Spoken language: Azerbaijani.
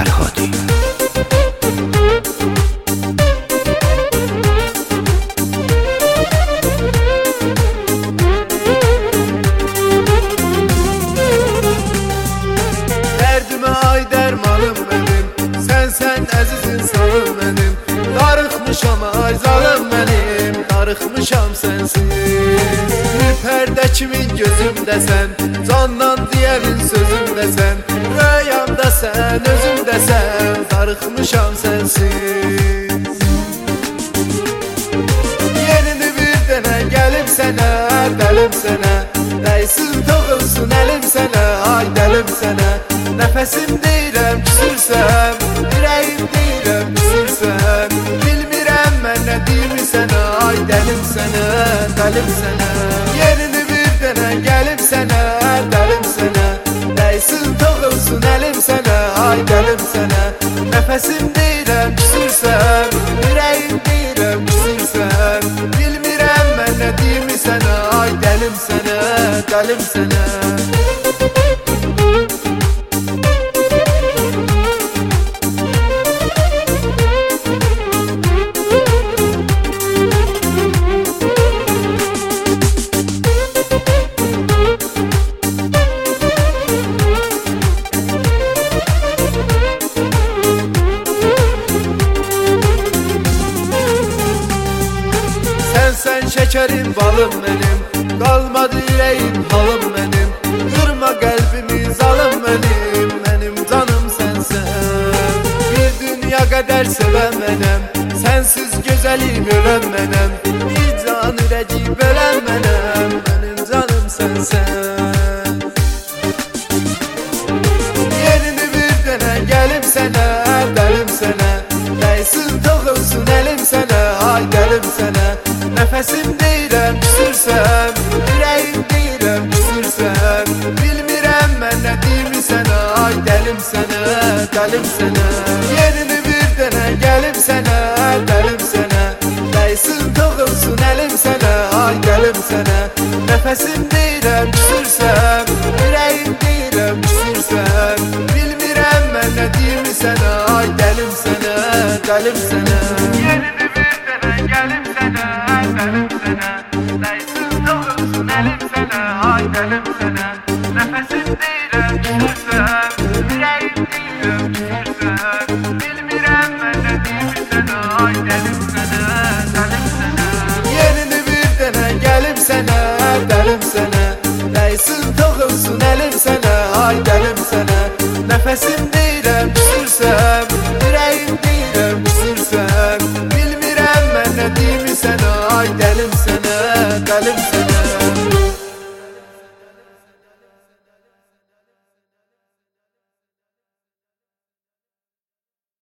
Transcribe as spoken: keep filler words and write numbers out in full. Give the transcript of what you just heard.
Ferhadi. Derdime ay dermanım benim, sen sen əziz insanım benim. Darıxmışam ay zalım benim, darıxmışam sensiz. Bir pərdə kimin gözümdə sən, candan diyəmin sözümdə sən. Rüyamda sən, özümdə sən, darıxmışam sensiz. Yerini bir dənə gəlib sənə, dəlim sənə. Dəysin toxunsun əlim sənə, ay dəlim sənə. Nəfəsim deyirəm küsürsən, ürəyim deyirəm küsürsən. Bilmirəm mən nə deyim sənə, ay dəlim sənə, dəlim sənə. Yerini bir dənə gəlib sənə, dəlim sənə. Dəysin toxunsun əlim sənə, ay dəlim sənə. Nəfəsim deyirəm küsürsən, ürəyim deyirəm küsürsən. Bilmirəm mən nə deyim sənə, ay dəlim sənə, dəlim sənə. Sen şekerim balım benim, kalmadı yüreğim halım benim. Kırma kalbimi zalım benim, benim canım sensen. Bir dünya kadar seven benim, sensiz güzelim ölen benim. Bir can ürəcib ölen benim, benim canım sensen. Yerini bir dənə gəlib sənə, dəlim sənə. Dəysin toxunsun əlim sənə, ay dəlim sənə. Nəfəsim deyirəm küsürsən, ürəyim deyirəm küsürsən. Bilmirəm mən nə deyim sənə, ay dəlim sənə, dəlim sənə. Yerini bir dənə gəlib sənə, dəlim sənə. Dəysin toxunsun əlim sənə, ay dəlim sənə. Nəfəsim deyirəm küsürsən, ürəyim deyirəm küsürsən. Bilmirəm mən nə deyim sənə, ay dəlim sənə, dəlim sənə. Yerini bir dənə gəlib sənə, dəlim sənə. Dəysin toxunsun əlim sənə, ay dəlim sənə. Nəfəsim deyirəm küsürsən, ürəyim deyirəm küsürsən. Bilmirəm mən nə deyim sənə, ay dəlim sənə, dəlim sənə. Yerini bir dənə gəlib sənə, dəlim sənə. Dəysin toxunsun əlim sənə, ay dəlim sənə. Nəfəsim deyirəm küsürsən,